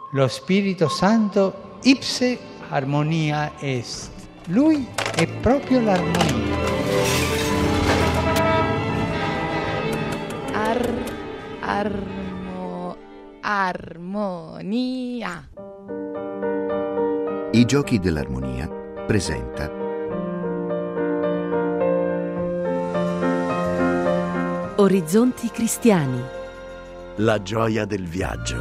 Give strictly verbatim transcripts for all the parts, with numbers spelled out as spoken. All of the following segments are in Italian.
Lo Spirito Santo ipse armonia est. Lui è proprio l'armonia. Ar, armo, armonia. I Giochi dell'Armonia presenta Orizzonti cristiani. La gioia del viaggio.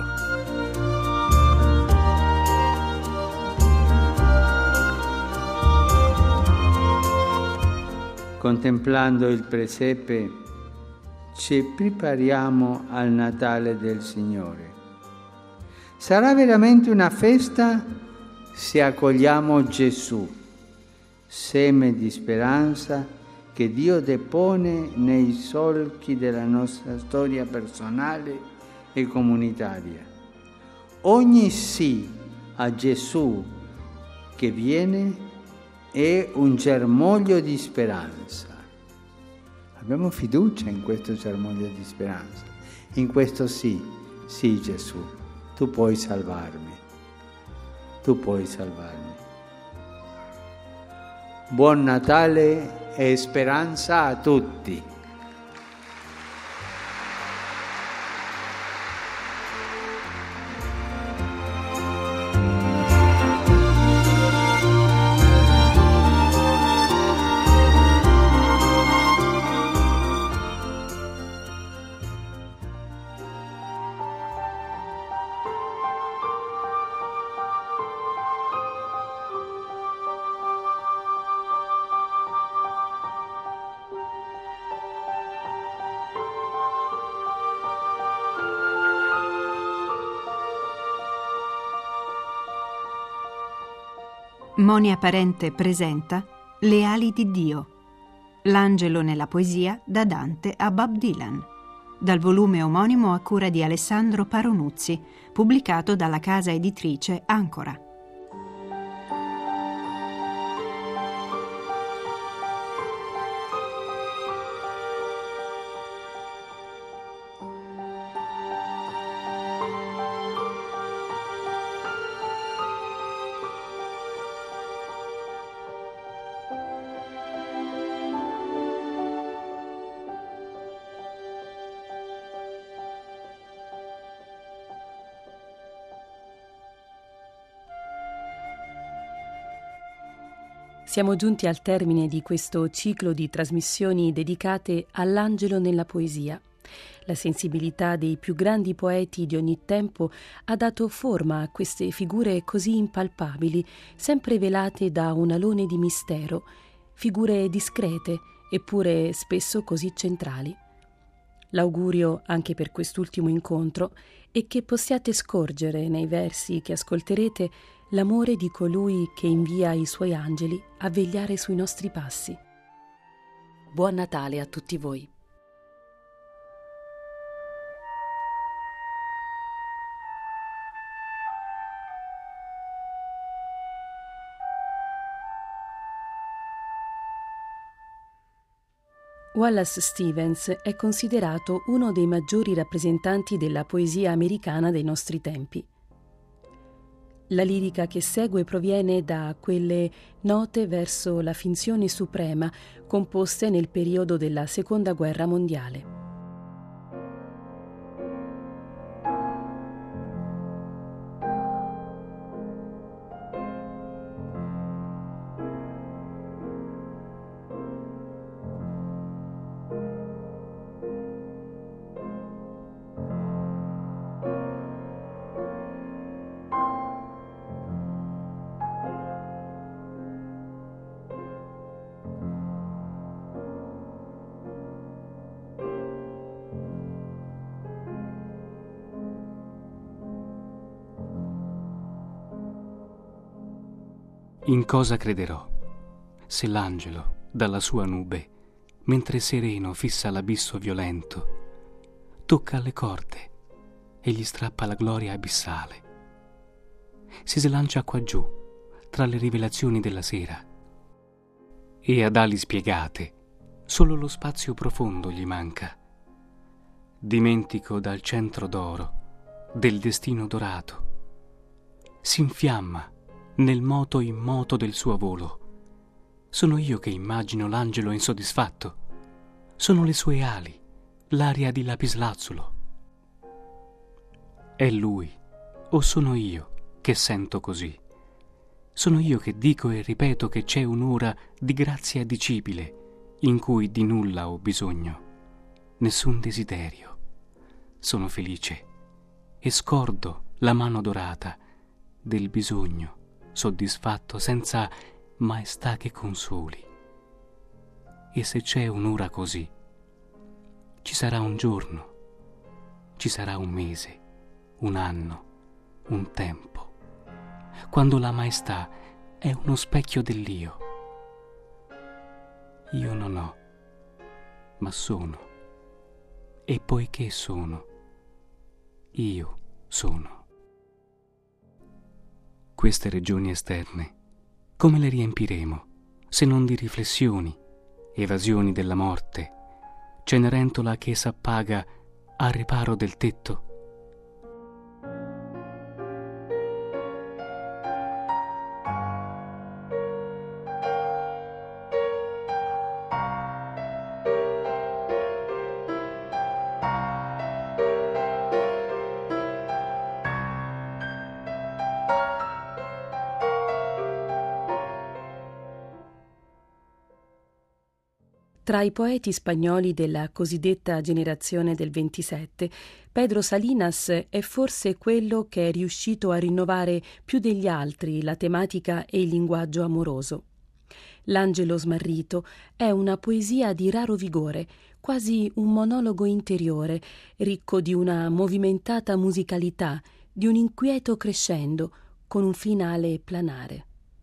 Contemplando il presepe ci prepariamo al Natale del Signore. Sarà veramente una festa se accogliamo Gesù, seme di speranza che Dio depone nei solchi della nostra storia personale e comunitaria. Ogni sì a Gesù che viene è un germoglio di speranza. Abbiamo fiducia in questo germoglio di speranza, in questo sì. Sì, Gesù, tu puoi salvarmi, tu puoi salvarmi. Buon Natale e speranza a tutti. Monia Parente presenta Le ali di Dio. L'angelo nella poesia da Dante a Bob Dylan, dal volume omonimo a cura di Alessandro Paronuzzi, pubblicato dalla casa editrice Ancora. Siamo giunti al termine di questo ciclo di trasmissioni dedicate all'angelo nella poesia. La sensibilità dei più grandi poeti di ogni tempo ha dato forma a queste figure così impalpabili, sempre velate da un alone di mistero, figure discrete eppure spesso così centrali. L'augurio anche per quest'ultimo incontro è che possiate scorgere nei versi che ascolterete l'amore di colui che invia i suoi angeli a vegliare sui nostri passi. Buon Natale a tutti voi. Wallace Stevens è considerato uno dei maggiori rappresentanti della poesia americana dei nostri tempi. La lirica che segue proviene da quelle note verso la finzione suprema composte nel periodo della Seconda Guerra Mondiale. In cosa crederò, se l'angelo, dalla sua nube, mentre sereno fissa l'abisso violento, tocca alle corde e gli strappa la gloria abissale. Si slancia qua giù, tra le rivelazioni della sera, e ad ali spiegate solo lo spazio profondo gli manca. Dimentico dal centro d'oro, del destino dorato, si infiamma nel moto immoto del suo volo. Sono io che immagino l'angelo insoddisfatto. Sono le sue ali, l'aria di lapislazzulo. È lui, o sono io che sento così? Sono io che dico e ripeto che c'è un'ora di grazia dicibile in cui di nulla ho bisogno, nessun desiderio. Sono felice e scordo la mano dorata del bisogno soddisfatto senza maestà che consoli. E se c'è un'ora così, ci sarà un giorno, ci sarà un mese, un anno, un tempo, quando la maestà è uno specchio dell'io. Io non ho, ma sono, e poiché sono, io sono. Queste regioni esterne, come le riempiremo, se non di riflessioni, evasioni della morte, Cenerentola che s'appaga al riparo del tetto? Tra i poeti spagnoli della cosiddetta generazione del ventisette, Pedro Salinas è forse quello che è riuscito a rinnovare più degli altri la tematica e il linguaggio amoroso. L'angelo smarrito è una poesia di raro vigore, quasi un monologo interiore, ricco di una movimentata musicalità, di un inquieto crescendo, con un finale planare.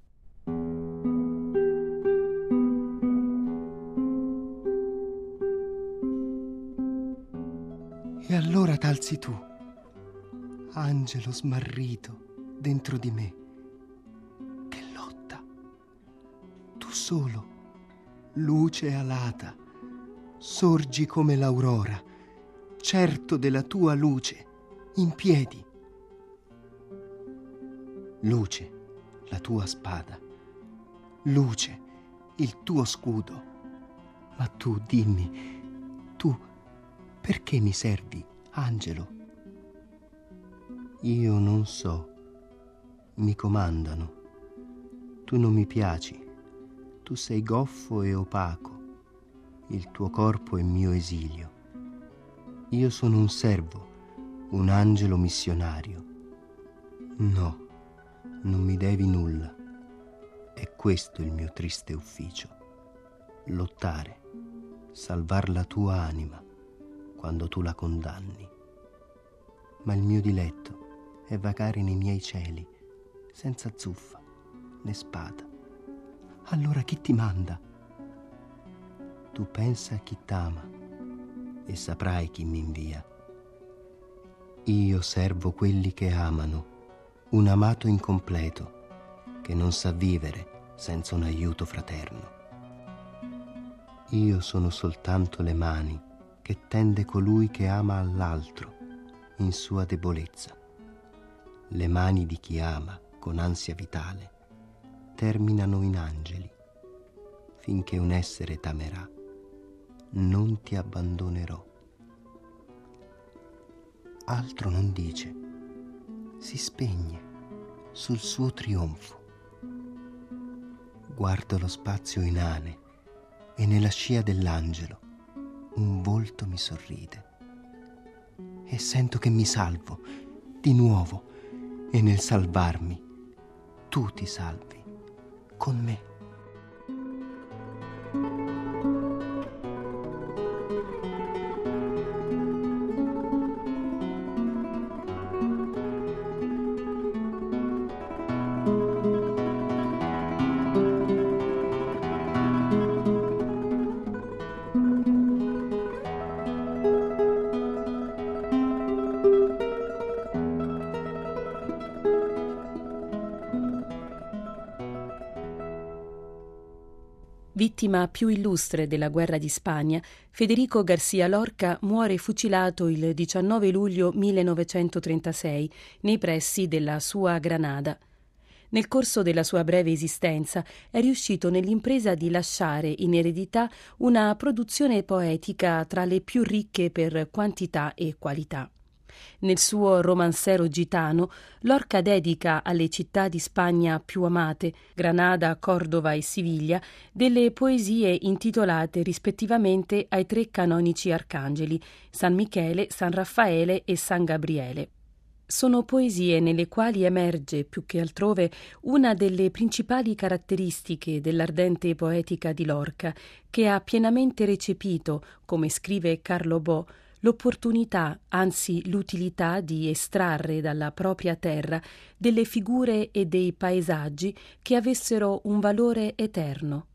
E allora t'alzi tu, angelo smarrito dentro di me, che lotta. Tu solo, luce alata, sorgi come l'aurora, certo della tua luce, in piedi. Luce, la tua spada, luce, il tuo scudo. Ma tu dimmi, tu perché mi servi, angelo? Io non so, mi comandano. Tu non mi piaci, tu sei goffo e opaco, il tuo corpo è mio esilio. Io sono un servo, un angelo missionario. No, non mi devi nulla. È questo il mio triste ufficio: lottare, salvar la tua anima quando tu la condanni. Ma il mio diletto è vagare nei miei cieli, senza zuffa né spada. Allora chi ti manda? Tu pensa a chi t'ama e saprai chi mi invia. Io servo quelli che amano, un amato incompleto che non sa vivere senza un aiuto fraterno. Io sono soltanto le mani che tende colui che ama all'altro in sua debolezza. Le mani di chi ama con ansia vitale terminano in angeli. Finché un essere t'amerà, non ti abbandonerò. Altro non dice, si spegne sul suo trionfo. Guardo lo spazio inane e nella scia dell'angelo un volto mi sorride e sento che mi salvo di nuovo, e nel salvarmi tu ti salvi con me. Vittima più illustre della guerra di Spagna, Federico García Lorca muore fucilato il diciannove luglio millenovecentotrentasei nei pressi della sua Granada. Nel corso della sua breve esistenza è riuscito nell'impresa di lasciare in eredità una produzione poetica tra le più ricche per quantità e qualità. Nel suo Romancero gitano, Lorca dedica alle città di Spagna più amate, Granada, Cordova e Siviglia, delle poesie intitolate rispettivamente ai tre canonici arcangeli, San Michele, San Raffaele e San Gabriele. Sono poesie nelle quali emerge, più che altrove, una delle principali caratteristiche dell'ardente poetica di Lorca, che ha pienamente recepito, come scrive Carlo Bo, l'opportunità, anzi l'utilità di estrarre dalla propria terra delle figure e dei paesaggi che avessero un valore eterno.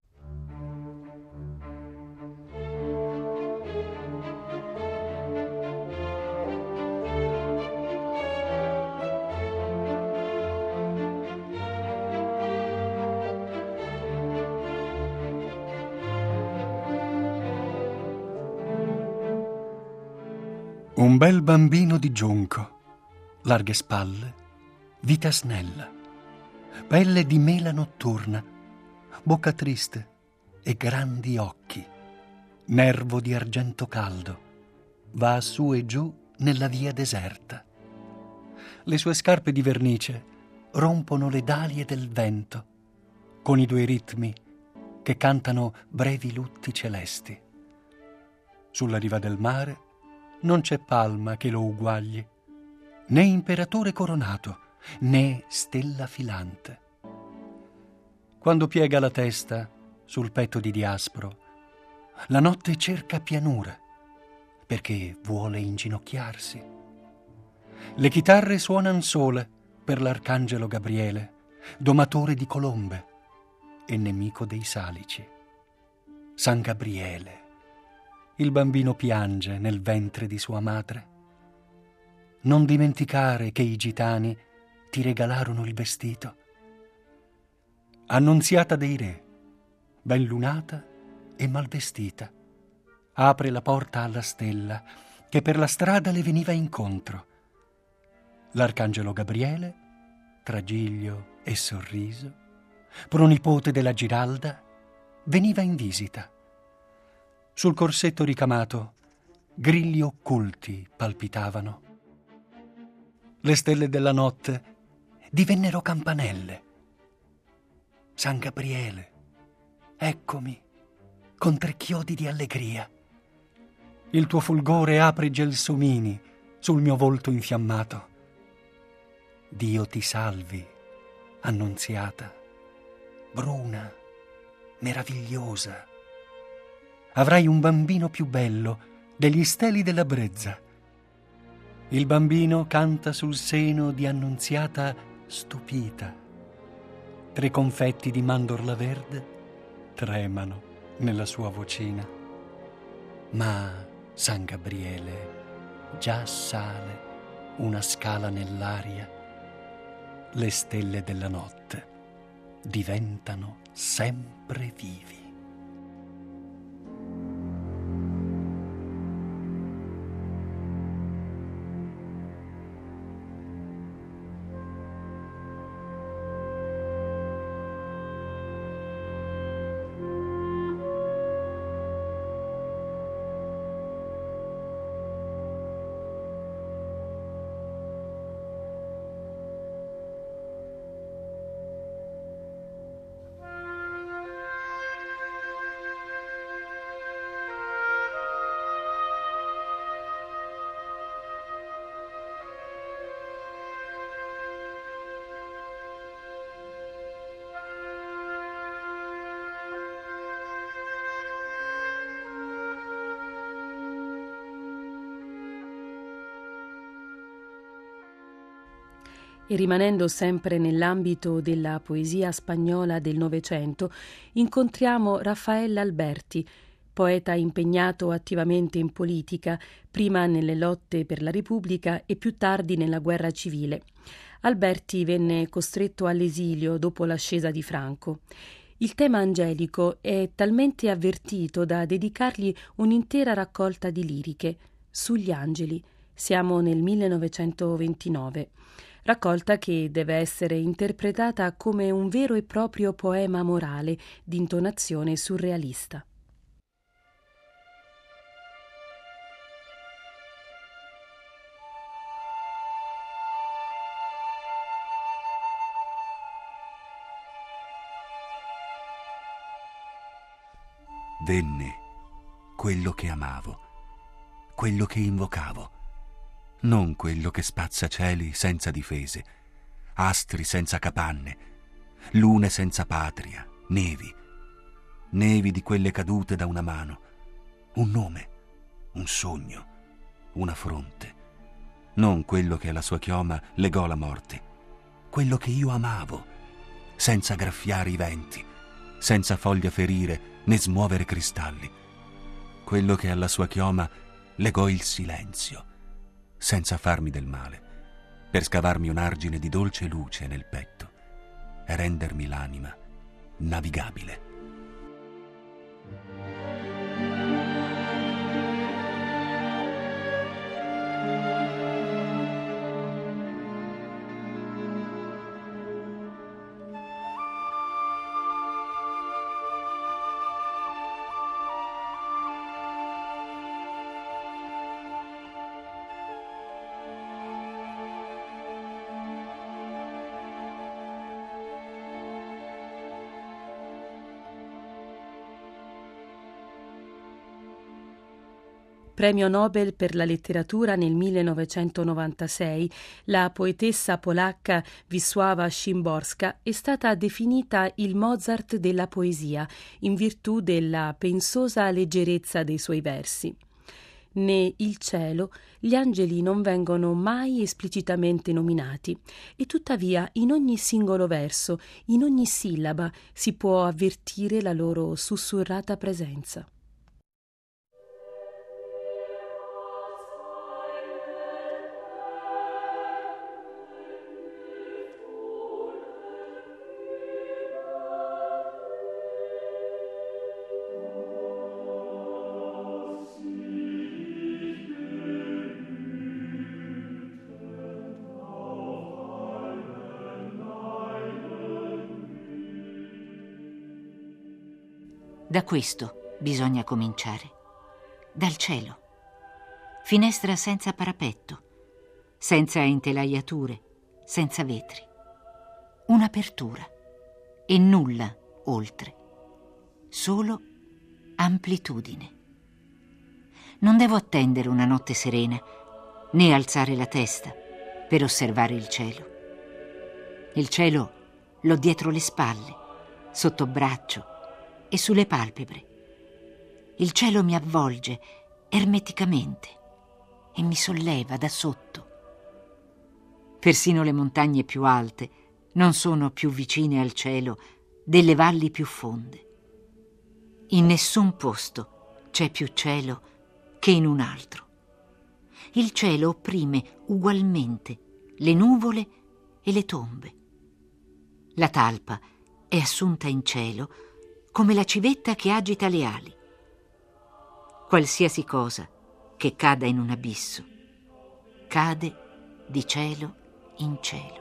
Un bel bambino di giunco, larghe spalle, vita snella, pelle di mela notturna, bocca triste e grandi occhi, nervo di argento caldo, va su e giù nella via deserta. Le sue scarpe di vernice rompono le dalie del vento con i due ritmi che cantano brevi lutti celesti. Sulla riva del mare non c'è palma che lo uguagli, né imperatore coronato, né stella filante. Quando piega la testa sul petto di diaspro, la notte cerca pianura, perché vuole inginocchiarsi. Le chitarre suonan sole per l'arcangelo Gabriele, domatore di colombe e nemico dei salici. San Gabriele, il bambino piange nel ventre di sua madre. Non dimenticare che i gitani ti regalarono il vestito. Annunziata dei re, ben lunata e mal vestita, apre la porta alla stella che per la strada le veniva incontro. L'arcangelo Gabriele, tra giglio e sorriso, pronipote della Giralda, veniva in visita. Sul corsetto ricamato grilli occulti palpitavano. Le stelle della notte divennero campanelle. San Gabriele, eccomi, con tre chiodi di allegria. Il tuo fulgore apre gelsomini sul mio volto infiammato. Dio ti salvi, Annunziata, bruna, meravigliosa. Avrai un bambino più bello degli steli della brezza. Il bambino canta sul seno di Annunziata stupita. Tre confetti di mandorla verde tremano nella sua vocina. Ma San Gabriele già sale una scala nell'aria. Le stelle della notte diventano sempre vivi. E rimanendo sempre nell'ambito della poesia spagnola del Novecento, incontriamo Rafael Alberti, poeta impegnato attivamente in politica, prima nelle lotte per la Repubblica e più tardi nella guerra civile. Alberti venne costretto all'esilio dopo l'ascesa di Franco. Il tema angelico è talmente avvertito da dedicargli un'intera raccolta di liriche, Sugli angeli. Siamo nel millenovecentoventinove, raccolta che deve essere interpretata come un vero e proprio poema morale di intonazione surrealista. Venne quello che amavo, quello che invocavo, non quello che spazza cieli senza difese, astri senza capanne, lune senza patria, nevi, nevi di quelle cadute da una mano, un nome, un sogno, una fronte, non quello che alla sua chioma legò la morte, quello che io amavo, senza graffiare i venti, senza foglia ferire né smuovere cristalli, quello che alla sua chioma legò il silenzio, senza farmi del male, per scavarmi un argine di dolce luce nel petto e rendermi l'anima navigabile. Premio Nobel per la letteratura nel millenovecentonovantasei, la poetessa polacca Wisława Szymborska è stata definita il Mozart della poesia in virtù della pensosa leggerezza dei suoi versi. Né il cielo, gli angeli non vengono mai esplicitamente nominati, e tuttavia in ogni singolo verso, in ogni sillaba, si può avvertire la loro sussurrata presenza. Da questo bisogna cominciare, dal cielo. Finestra senza parapetto, senza intelaiature, senza vetri. Un'apertura e nulla oltre, solo amplitudine. Non devo attendere una notte serena, né alzare la testa per osservare il cielo. Il cielo l'ho dietro le spalle, sotto braccio e sulle palpebre. Il cielo mi avvolge ermeticamente e mi solleva da sotto. Persino le montagne più alte non sono più vicine al cielo delle valli più fonde. In nessun posto c'è più cielo che in un altro. Il cielo opprime ugualmente le nuvole e le tombe. La talpa è assunta in cielo come la civetta che agita le ali. Qualsiasi cosa che cada in un abisso cade di cielo in cielo.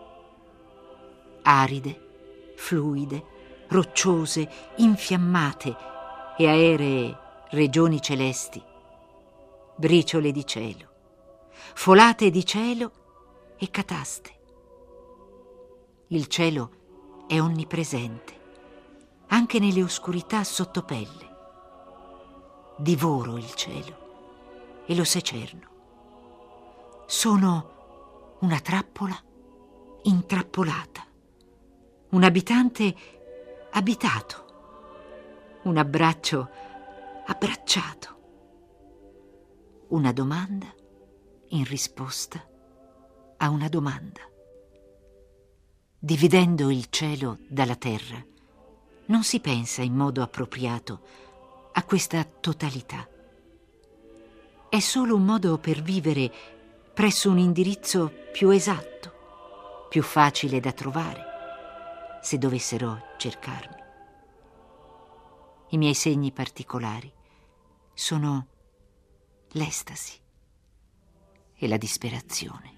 Aride, fluide, rocciose, infiammate e aeree regioni celesti, briciole di cielo, folate di cielo e cataste. Il cielo è onnipresente, anche nelle oscurità sotto pelle. Divoro il cielo e lo secerno. Sono una trappola intrappolata, un abitante abitato, un abbraccio abbracciato, una domanda in risposta a una domanda. Dividendo il cielo dalla terra, non si pensa in modo appropriato a questa totalità. È solo un modo per vivere presso un indirizzo più esatto, più facile da trovare, se dovessero cercarmi. i miei segni particolari. Sono l'estasi e la disperazione.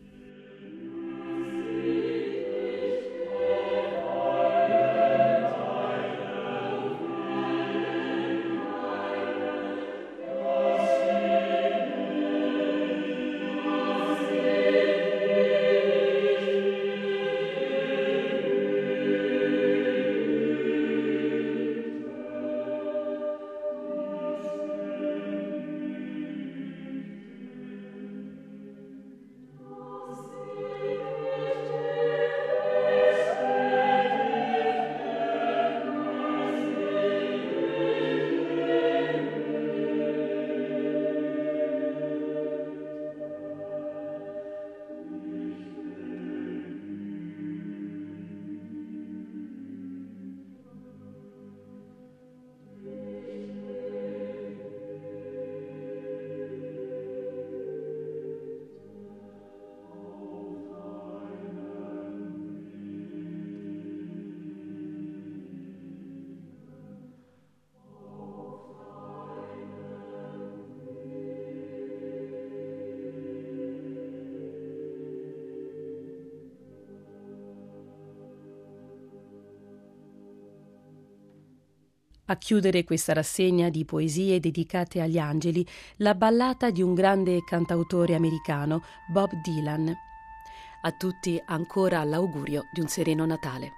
A chiudere questa rassegna di poesie dedicate agli angeli, la ballata di un grande cantautore americano, Bob Dylan. A tutti ancora l'augurio di un sereno Natale.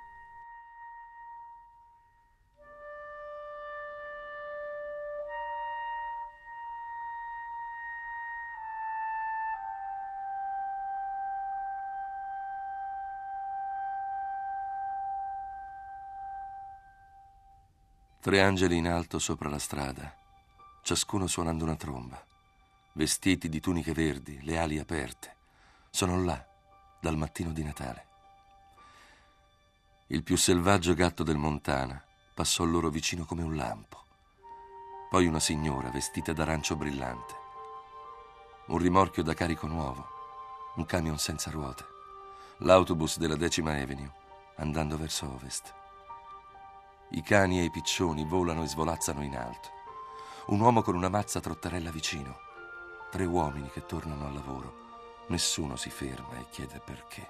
Tre angeli in alto sopra la strada, ciascuno suonando una tromba, vestiti di tuniche verdi, le ali aperte, sono là dal mattino di Natale. Il più selvaggio gatto del Montana passò loro vicino come un lampo. Poi una signora vestita d'arancio brillante, un rimorchio da carico nuovo, un camion senza ruote, l'autobus della Decima Avenue andando verso ovest. I cani e i piccioni volano e svolazzano in alto. Un uomo con una mazza trotterella vicino. Tre uomini che tornano al lavoro. Nessuno si ferma e chiede perché.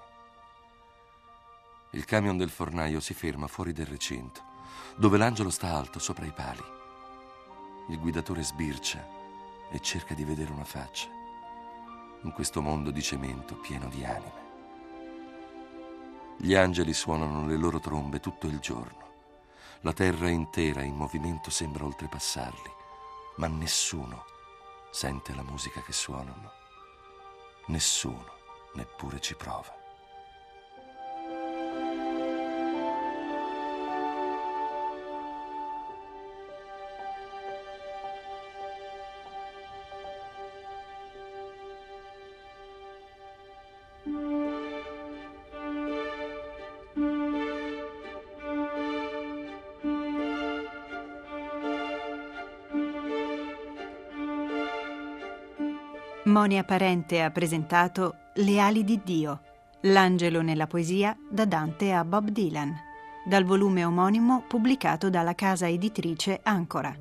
Il camion del fornaio si ferma fuori del recinto, dove l'angelo sta alto sopra i pali. Il guidatore sbircia e cerca di vedere una faccia in questo mondo di cemento pieno di anime. Gli angeli suonano le loro trombe tutto il giorno. La terra intera in movimento sembra oltrepassarli, ma nessuno sente la musica che suonano. Nessuno neppure ci prova. Monia Parente ha presentato Le ali di Dio, l'angelo nella poesia da Dante a Bob Dylan, dal volume omonimo pubblicato dalla casa editrice Ancora.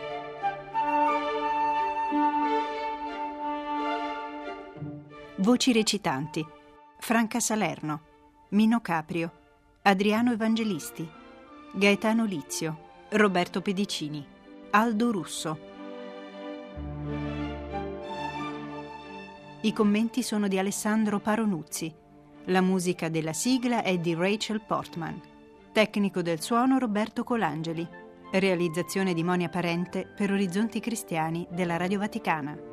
Voci recitanti: Franca Salerno, Mino Caprio, Adriano Evangelisti, Gaetano Lizio, Roberto Pedicini, Aldo Russo. I commenti sono di Alessandro Paronuzzi. La musica della sigla è di Rachel Portman. Tecnico del suono Roberto Colangeli. Realizzazione di Monia Parente per Orizzonti Cristiani della Radio Vaticana.